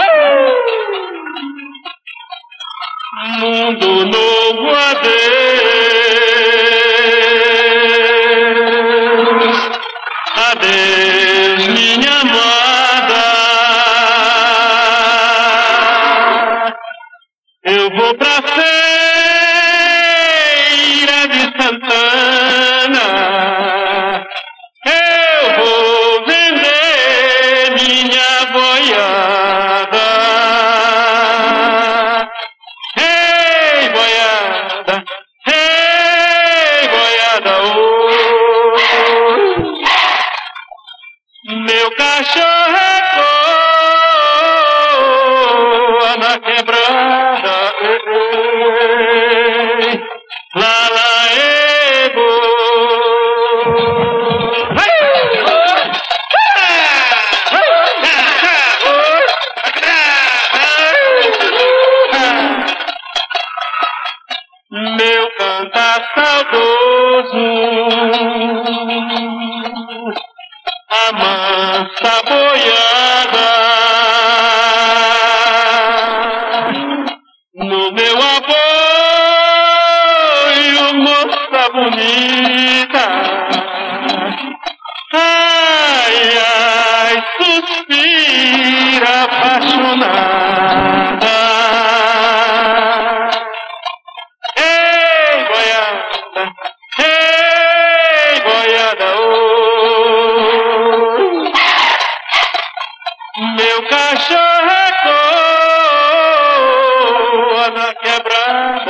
Mundo novo, adeus, adeus, minha amada. Eu vou pra feira de Santana, eu vou vender minha boiada. Ei, boiada, oh. Meu cachorro ecoa na quebrada. Lá, lá, ego. Meu cantar saudoso, a mansa boiada, no meu apoio, moça bonita. Ai, ai, suspira apaixonada. Ei, boiada, oh. Meu cachorro ecoa na quebrada.